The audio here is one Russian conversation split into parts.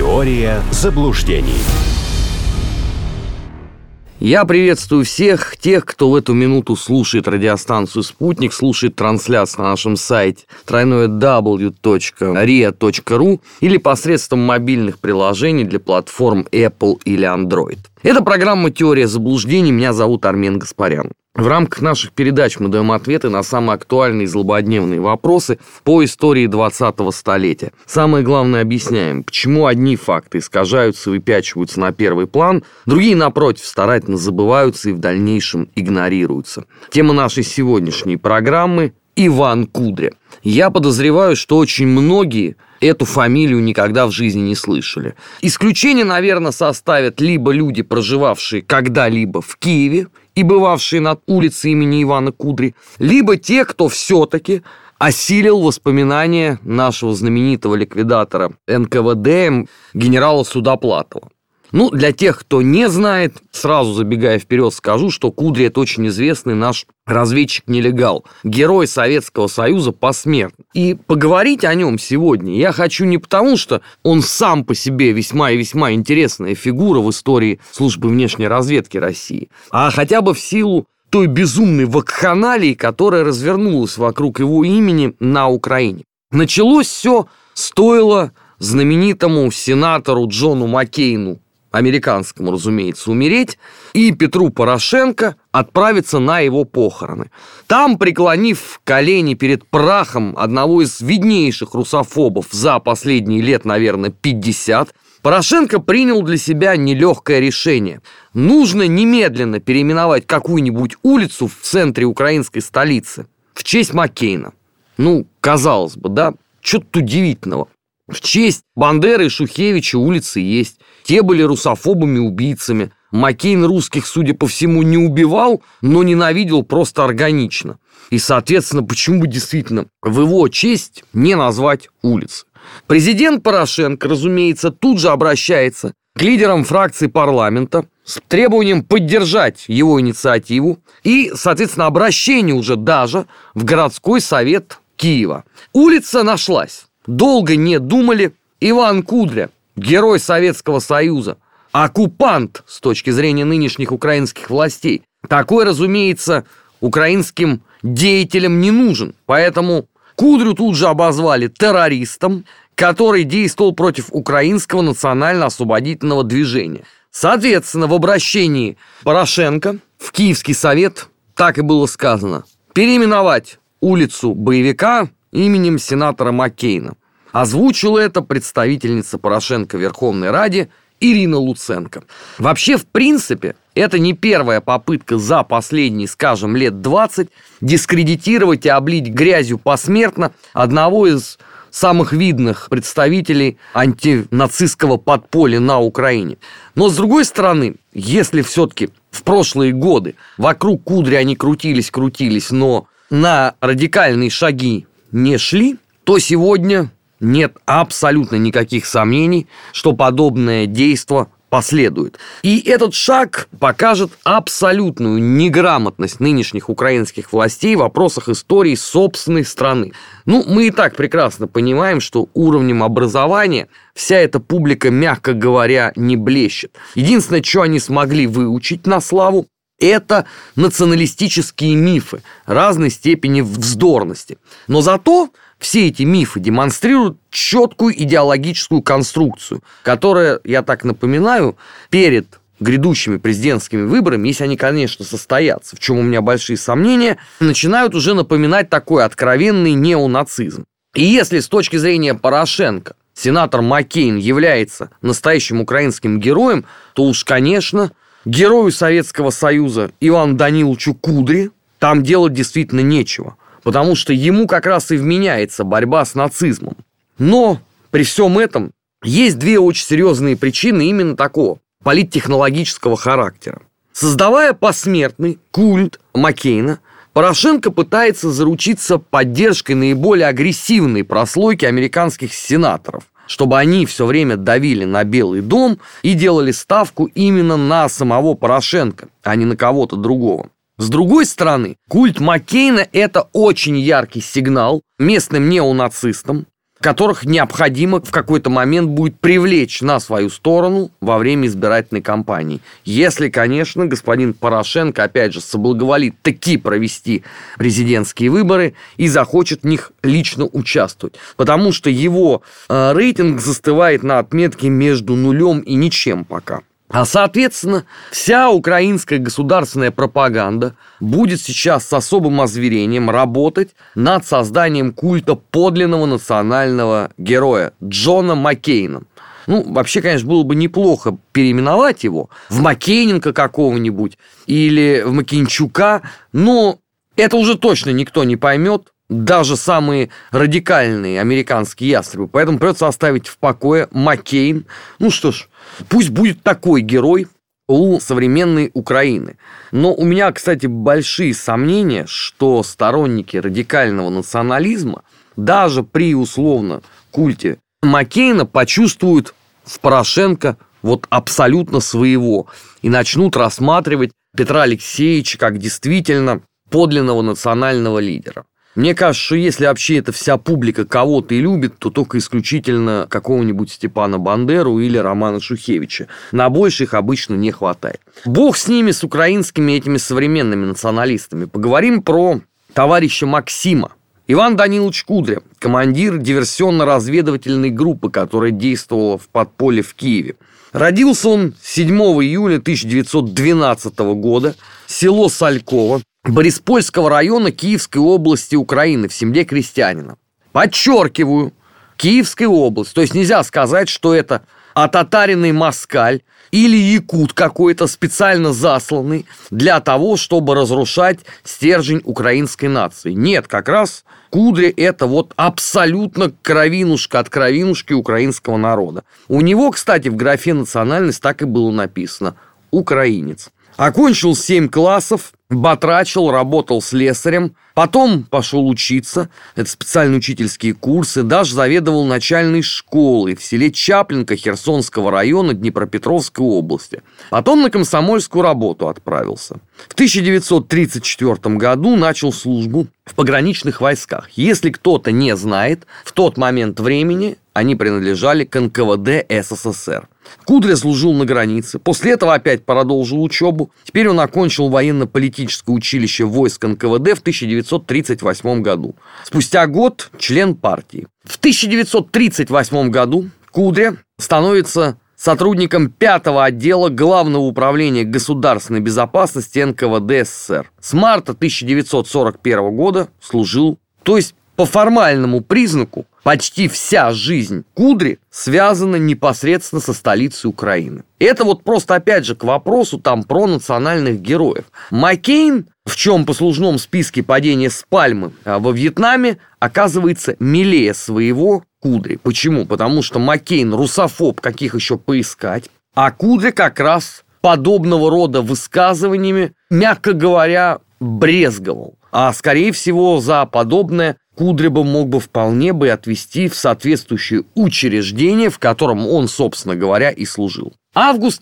Теория заблуждений. Я приветствую всех тех, кто в эту минуту слушает радиостанцию «Спутник», слушает трансляцию на нашем сайте www.ria.ru или посредством мобильных приложений для платформ Apple или Android. Это программа «Теория заблуждений». Меня зовут Армен Гаспарян. В рамках наших передач мы даем ответы на самые актуальные и злободневные вопросы по истории 20-го столетия. Самое главное, объясняем, почему одни факты искажаются и выпячиваются на первый план, другие, напротив, старательно забываются и в дальнейшем игнорируются. Тема нашей сегодняшней программы – Иван Кудря. Я подозреваю, что очень многие эту фамилию никогда в жизни не слышали. Исключение, наверное, составят либо люди, проживавшие когда-либо в Киеве и бывавшие на улице имени Ивана Кудри, либо те, кто все-таки осилил воспоминания нашего знаменитого ликвидатора НКВД генерала Судоплатова. Для тех, кто не знает, сразу забегая вперед, скажу, что Кудря – это очень известный наш разведчик-нелегал, герой Советского Союза посмертно. И поговорить о нем сегодня я хочу не потому, что он сам по себе весьма и весьма интересная фигура в истории службы внешней разведки России, а хотя бы в силу той безумной вакханалии, которая развернулась вокруг его имени на Украине. Началось все, стоило знаменитому сенатору Джону Маккейну, американскому, разумеется, умереть, и Петру Порошенко отправиться на его похороны. Там, преклонив колени перед прахом одного из виднейших русофобов за последние лет, наверное, 50, Порошенко принял для себя нелегкое решение. Нужно немедленно переименовать какую-нибудь улицу в центре украинской столицы в честь Маккейна. Казалось бы, да, что-то удивительного. В честь Бандеры и Шухевича улицы есть. Те были русофобами-убийцами. Маккейн русских, судя по всему, не убивал, но ненавидел просто органично. И, соответственно, почему бы действительно в его честь не назвать улицы? Президент Порошенко, разумеется, тут же обращается к лидерам фракции парламента с требованием поддержать его инициативу и, соответственно, обращение уже даже в городской совет Киева. Улица нашлась. Долго не думали. Иван Кудря, герой Советского Союза, оккупант с точки зрения нынешних украинских властей. Такой, разумеется, украинским деятелям не нужен. Поэтому Кудрю тут же обозвали террористом, который действовал против украинского национально-освободительного движения. Соответственно, в обращении Порошенко в Киевский совет так и было сказано: переименовать улицу боевика именем сенатора Маккейна. Озвучила это представительница Порошенко в Верховной Раде Ирина Луценко. Вообще, в принципе, это не первая попытка за последние, скажем, лет 20 дискредитировать и облить грязью посмертно одного из самых видных представителей антинацистского подполья на Украине. Но, с другой стороны, если все-таки в прошлые годы вокруг Кудри они крутились, но на радикальные шаги не шли, то сегодня нет абсолютно никаких сомнений, что подобное действо последует. И этот шаг покажет абсолютную неграмотность нынешних украинских властей в вопросах истории собственной страны. Мы и так прекрасно понимаем, что уровнем образования вся эта публика, мягко говоря, не блещет. Единственное, что они смогли выучить на славу, это националистические мифы разной степени вздорности. Но зато все эти мифы демонстрируют четкую идеологическую конструкцию, которая, я так напоминаю, перед грядущими президентскими выборами, если они, конечно, состоятся, в чем у меня большие сомнения, начинают уже напоминать такой откровенный неонацизм. И если с точки зрения Порошенко сенатор Маккейн является настоящим украинским героем, то уж, конечно, герою Советского Союза Ивану Даниловичу Кудре там делать действительно нечего, потому что ему как раз и вменяется борьба с нацизмом. Но при всем этом есть две очень серьезные причины именно такого политтехнологического характера. Создавая посмертный культ Маккейна, Порошенко пытается заручиться поддержкой наиболее агрессивной прослойки американских сенаторов, чтобы они все время давили на Белый дом и делали ставку именно на самого Порошенко, а не на кого-то другого. С другой стороны, культ Маккейна – это очень яркий сигнал местным неонацистам которых необходимо в какой-то момент будет привлечь на свою сторону во время избирательной кампании. Если, конечно, господин Порошенко, опять же, соблаговолит таки провести президентские выборы и захочет в них лично участвовать. Потому что его рейтинг застывает на отметке между нулем и ничем пока. А, соответственно, вся украинская государственная пропаганда будет сейчас с особым озверением работать над созданием культа подлинного национального героя Джона Маккейна. Вообще, конечно, было бы неплохо переименовать его в Маккейненко какого-нибудь или в Маккейнчука, но это уже точно никто не поймет, даже самые радикальные американские ястребы. Поэтому придется оставить в покое Маккейн. Что ж, пусть будет такой герой у современной Украины. Но у меня, кстати, большие сомнения, что сторонники радикального национализма даже при условно культе Маккейна почувствуют в Порошенко абсолютно своего и начнут рассматривать Петра Алексеевича как действительно подлинного национального лидера. Мне кажется, что если вообще эта вся публика кого-то и любит, то только исключительно какого-нибудь Степана Бандеру или Романа Шухевича. На больше их обычно не хватает. Бог с ними, с украинскими этими современными националистами. Поговорим про товарища Максима. Иван Данилович Кудря, командир диверсионно-разведывательной группы, которая действовала в подполье в Киеве. Родился он 7 июля 1912 года, село Сальково, Бориспольского района Киевской области Украины, в семье крестьянина. Подчеркиваю, Киевская область. То есть нельзя сказать, что это отатаренный москаль или якут какой-то специально засланный для того, чтобы разрушать стержень украинской нации. Нет, как раз Кудря – это абсолютно кровинушка от кровинушки украинского народа. У него, кстати, в графе «национальность» так и было написано – украинец. Окончил 7 классов, батрачил, работал слесарем, потом пошел учиться, это специальные учительские курсы, даже заведовал начальной школой в селе Чаплинка Херсонского района Днепропетровской области. Потом на комсомольскую работу отправился. В 1934 году начал службу в пограничных войсках. Если кто-то не знает, в тот момент времени они принадлежали к НКВД СССР. Кудря служил на границе. После этого опять продолжил учебу. Теперь он окончил военно-политическое училище войск НКВД в 1938 году. Спустя год член партии. В 1938 году Кудря становится сотрудником 5-го отдела Главного управления государственной безопасности НКВД СССР. С марта 1941 года служил, то есть по формальному признаку, почти вся жизнь Кудри связана непосредственно со столицей Украины. Это просто, опять же, к вопросу про национальных героев. Маккейн, в чем послужном списке падения с пальмы во Вьетнаме, оказывается милее своего Кудри. Почему? Потому что Маккейн русофоб, каких еще поискать, а Кудря как раз подобного рода высказываниями, мягко говоря, брезговал. А, скорее всего, за подобное Кудря мог бы вполне отвести в соответствующее учреждение, в котором он, собственно говоря, и служил. Август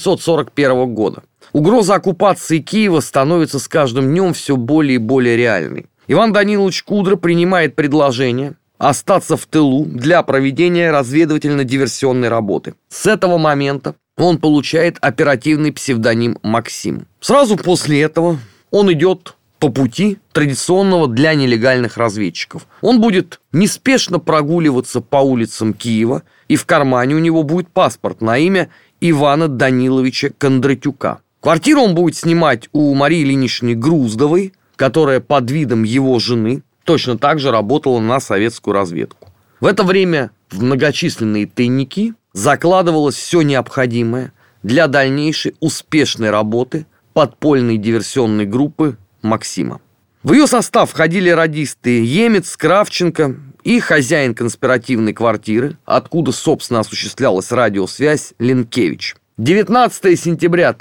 1941 года. Угроза оккупации Киева становится с каждым днем все более и более реальной. Иван Данилович Кудря принимает предложение остаться в тылу для проведения разведывательно-диверсионной работы. С этого момента он получает оперативный псевдоним Максим. Сразу после этого он идет по пути традиционного для нелегальных разведчиков. Он будет неспешно прогуливаться по улицам Киева, и в кармане у него будет паспорт на имя Ивана Даниловича Кондратюка. Квартиру он будет снимать у Марии Ильиничны Груздовой, которая под видом его жены точно так же работала на советскую разведку. В это время в многочисленные тайники закладывалось все необходимое для дальнейшей успешной работы подпольной диверсионной группы Максима. В ее состав входили радисты Емец, Кравченко и хозяин конспиративной квартиры, откуда, собственно, осуществлялась радиосвязь, Ленкевич. 19 сентября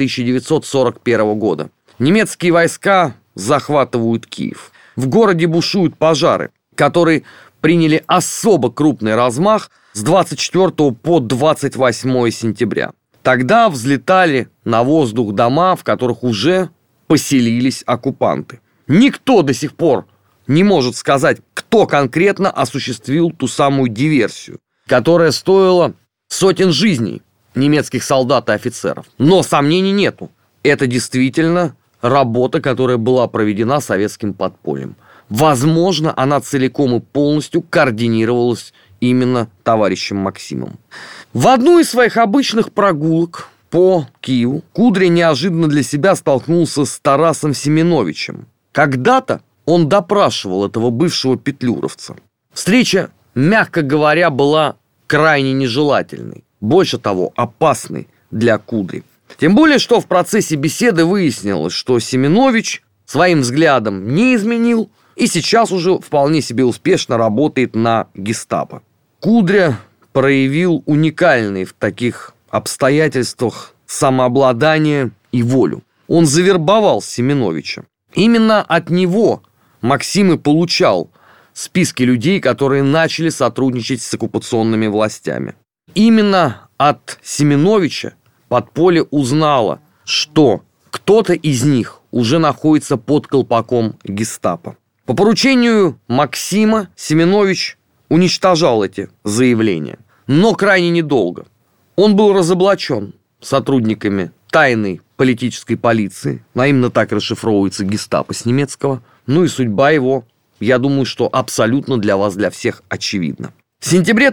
1941 года. Немецкие войска захватывают Киев. В городе бушуют пожары, которые приняли особо крупный размах с 24 по 28 сентября. Тогда взлетали на воздух дома, в которых уже поселились оккупанты. Никто до сих пор не может сказать, кто конкретно осуществил ту самую диверсию, которая стоила сотен жизней немецких солдат и офицеров. Но сомнений нету. Это действительно работа, которая была проведена советским подпольем. Возможно, она целиком и полностью координировалась именно товарищем Максимом. В одну из своих обычных прогулок по Киеву Кудря неожиданно для себя столкнулся с Тарасом Семеновичем. Когда-то он допрашивал этого бывшего петлюровца. Встреча, мягко говоря, была крайне нежелательной. Больше того, опасной для Кудри. Тем более, что в процессе беседы выяснилось, что Семенович своим взглядом не изменил и сейчас уже вполне себе успешно работает на гестапо. Кудря проявил уникальный в таких обстоятельствах самообладание и волю. Он завербовал Семеновича. Именно от него Максим и получал списки людей, которые начали сотрудничать с оккупационными властями. Именно от Семеновича подполье узнало, что кто-то из них уже находится под колпаком гестапо. По поручению Максима Семенович уничтожал эти заявления, но крайне недолго. Он был разоблачен сотрудниками тайной политической полиции, а именно так расшифровывается гестапо с немецкого. Ну и судьба его, я думаю, что абсолютно для вас, для всех очевидна. В сентябре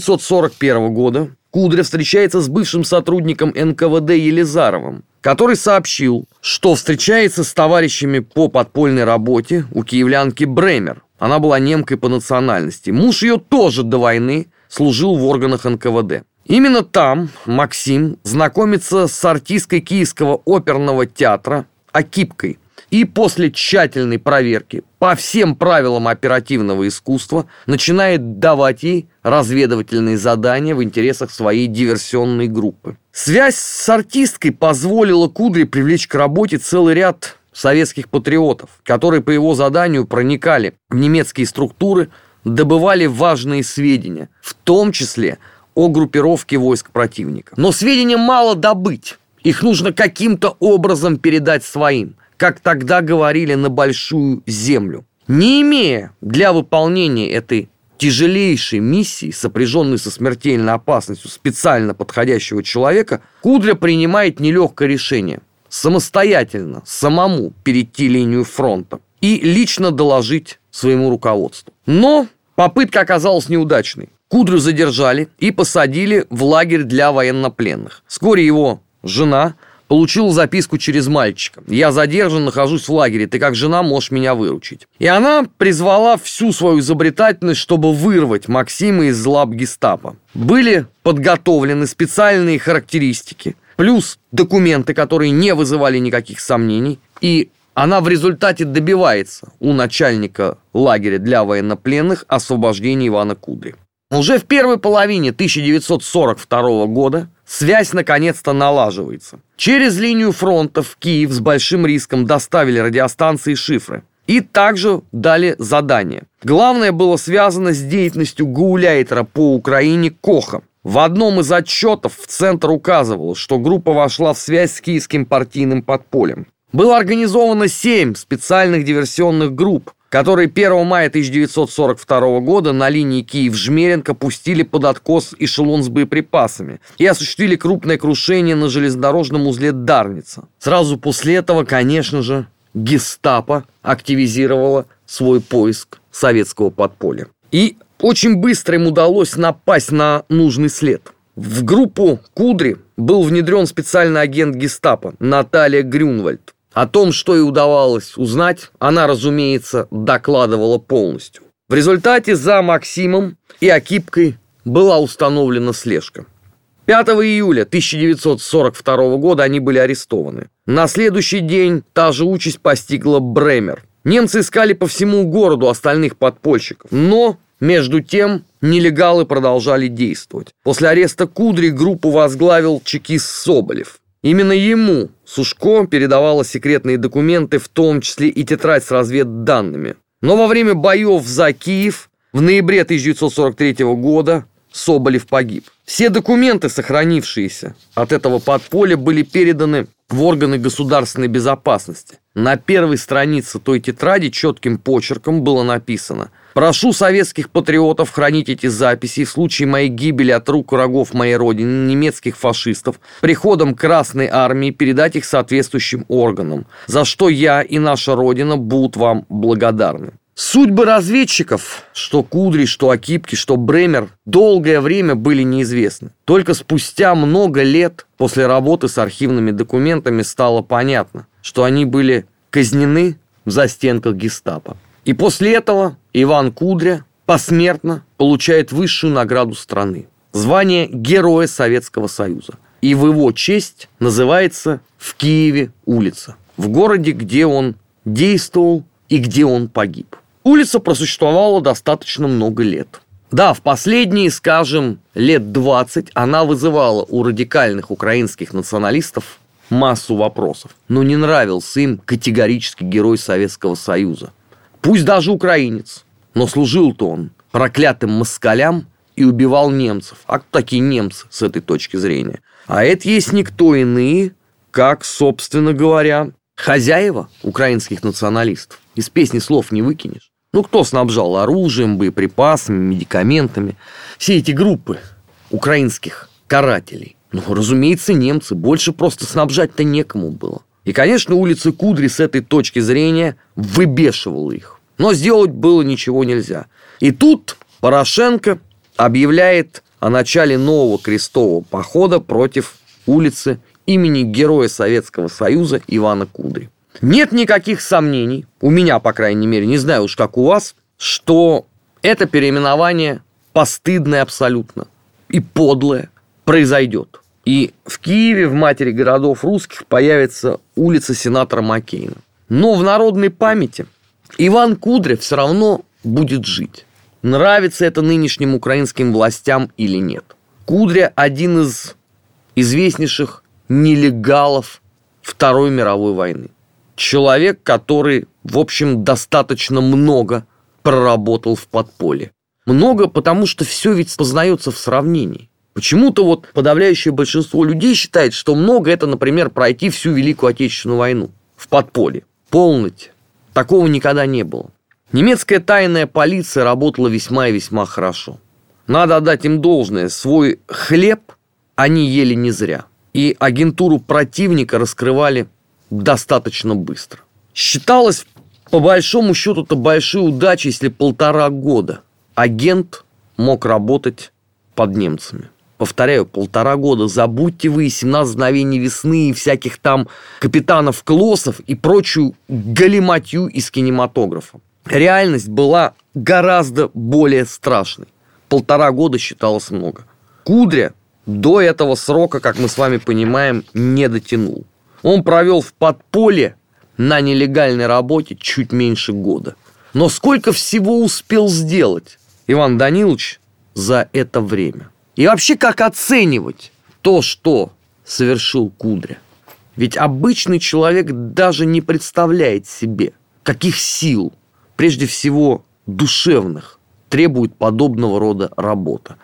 1941 года Кудря встречается с бывшим сотрудником НКВД Елизаровым, который сообщил, что встречается с товарищами по подпольной работе у киевлянки Бремер. Она была немкой по национальности. Муж ее тоже до войны служил в органах НКВД. Именно там Максим знакомится с артисткой Киевского оперного театра Акипкой. И после тщательной проверки по всем правилам оперативного искусства начинает давать ей разведывательные задания в интересах своей диверсионной группы. Связь с артисткой позволила Кудре привлечь к работе целый ряд советских патриотов, которые по его заданию проникали в немецкие структуры, добывали важные сведения, в том числе о группировке войск противника. Но сведения мало добыть, их нужно каким-то образом передать своим, как тогда говорили, на большую землю. Не имея для выполнения этой тяжелейшей миссии, сопряженной со смертельной опасностью специально подходящего человека, Кудря принимает нелегкое решение – самостоятельно, самому перейти линию фронта и лично доложить своему руководству. Но попытка оказалась неудачной. Кудрю задержали и посадили в лагерь для военнопленных. Вскоре его жена получила записку через мальчика. «Я задержан, нахожусь в лагере, ты как жена можешь меня выручить». И она призвала всю свою изобретательность, чтобы вырвать Максима из лап гестапо. Были подготовлены специальные характеристики, плюс документы, которые не вызывали никаких сомнений, и она в результате добивается у начальника лагеря для военнопленных освобождения Ивана Кудри. Уже в первой половине 1942 года связь наконец-то налаживается. Через линию фронта в Киев с большим риском доставили радиостанции и шифры. И также дали задание. Главное было связано с деятельностью гауляйтера по Украине Коха. В одном из отчетов в Центр указывалось, что группа вошла в связь с киевским партийным подпольем. Было организовано 7 специальных диверсионных групп, которые 1 мая 1942 года на линии Киев-Жмеренко пустили под откос эшелон с боеприпасами и осуществили крупное крушение на железнодорожном узле Дарница. Сразу после этого, конечно же, гестапо активизировало свой поиск советского подполья. И очень быстро им удалось напасть на нужный след. В группу Кудри был внедрен специальный агент гестапо Наталья Грюнвальд. О том, что ей удавалось узнать, она, разумеется, докладывала полностью. В результате за Максимом и Акипкой была установлена слежка. 5 июля 1942 года они были арестованы. На следующий день та же участь постигла Бремер. Немцы искали по всему городу остальных подпольщиков, но между тем нелегалы продолжали действовать. После ареста Кудри группу возглавил чекист Соболев. Именно ему Сушко передавала секретные документы, в том числе и тетрадь с разведданными. Но во время боев за Киев в ноябре 1943 года Соболев погиб. Все документы, сохранившиеся от этого подполья, были переданы в органы государственной безопасности. На первой странице той тетради четким почерком было написано: «Прошу советских патриотов хранить эти записи и в случае моей гибели от рук врагов моей родины, немецких фашистов, приходом Красной Армии передать их соответствующим органам, за что я и наша Родина будут вам благодарны». Судьбы разведчиков, что Кудри, что Акипки, что Бремер, долгое время были неизвестны. Только спустя много лет после работы с архивными документами стало понятно, что они были казнены в застенках гестапо. И после этого Иван Кудря посмертно получает высшую награду страны – звание Героя Советского Союза. И в его честь называется в Киеве улица, в городе, где он действовал и где он погиб. Улица просуществовала достаточно много лет. Да, в последние, скажем, лет 20 она вызывала у радикальных украинских националистов массу вопросов. Но не нравился им категорически Герой Советского Союза. Пусть даже украинец, но служил-то он проклятым москалям и убивал немцев. А кто такие немцы с этой точки зрения? А это есть никто иные, как, собственно говоря, хозяева украинских националистов. Из песни слов не выкинешь. Ну, кто снабжал оружием, боеприпасами, медикаментами? Все эти группы украинских карателей. Ну, разумеется, немцы. Больше просто снабжать-то некому было. И, конечно, улица Кудри с этой точки зрения выбешивала их. Но сделать было ничего нельзя. И тут Порошенко объявляет о начале нового крестового похода против улицы имени Героя Советского Союза Ивана Кудри. Нет никаких сомнений, у меня, по крайней мере, не знаю уж как у вас, что это переименование постыдное абсолютно и подлое произойдет. И в Киеве, в матери городов русских, появится улица сенатора Маккейна. Но в народной памяти Иван Кудря все равно будет жить. Нравится это нынешним украинским властям или нет. Кудря – один из известнейших нелегалов Второй мировой войны. Человек, который, в общем, достаточно много проработал в подполье. Много, потому что все ведь познается в сравнении. Почему-то вот подавляющее большинство людей считает, что много это, например, пройти всю Великую Отечественную войну в подполье. Полноте. Такого никогда не было. Немецкая тайная полиция работала весьма и весьма хорошо. Надо отдать им должное. Свой хлеб они ели не зря. И агентуру противника раскрывали достаточно быстро. Считалось, по большому счету, это большой удачей, если 1,5 года агент мог работать под немцами. Повторяю, 1,5 года. Забудьте вы 17 мгновений весны и всяких там капитанов Клоссов и прочую галиматью из кинематографа. Реальность была гораздо более страшной. 1,5 года считалось много. Кудря до этого срока, как мы с вами понимаем, не дотянул. Он провел в подполье на нелегальной работе чуть меньше года. Но сколько всего успел сделать Иван Данилович за это время? И вообще, как оценивать то, что совершил Кудря? Ведь обычный человек даже не представляет себе, каких сил, прежде всего душевных, требует подобного рода работа.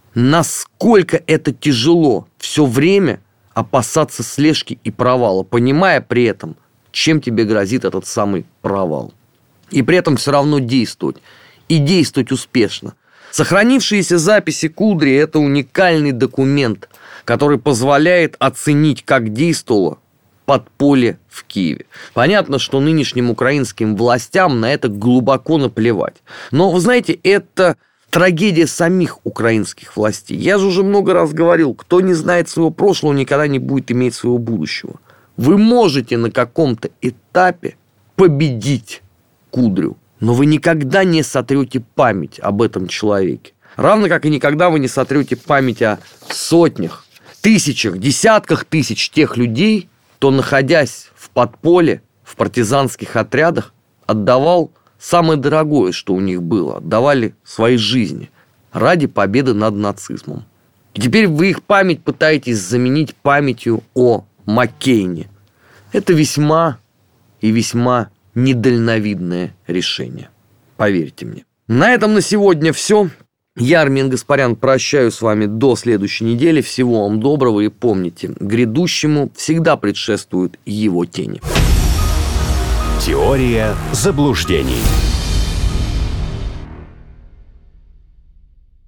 Насколько это тяжело все время опасаться слежки и провала, понимая при этом, чем тебе грозит этот самый провал. И при этом все равно действовать. И действовать успешно. Сохранившиеся записи Кудри – это уникальный документ, который позволяет оценить, как действовало подполье в Киеве. Понятно, что нынешним украинским властям на это глубоко наплевать. Но, вы знаете, это трагедия самих украинских властей. Я же уже много раз говорил, кто не знает своего прошлого, никогда не будет иметь своего будущего. Вы можете на каком-то этапе победить Кудрю, но вы никогда не сотрете память об этом человеке. Равно как и никогда вы не сотрете память о сотнях, тысячах, десятках тысяч тех людей, кто, находясь в подполье, в партизанских отрядах, отдавал самое дорогое, что у них было. Отдавали свои жизни ради победы над нацизмом. И теперь вы их память пытаетесь заменить памятью о Маккейне. Это весьма и весьма недальновидное решение. Поверьте мне. На этом на сегодня все. Я, Армен Гаспарян, прощаюсь с вами до следующей недели. Всего вам доброго и помните, грядущему всегда предшествуют его тени. Теория заблуждений.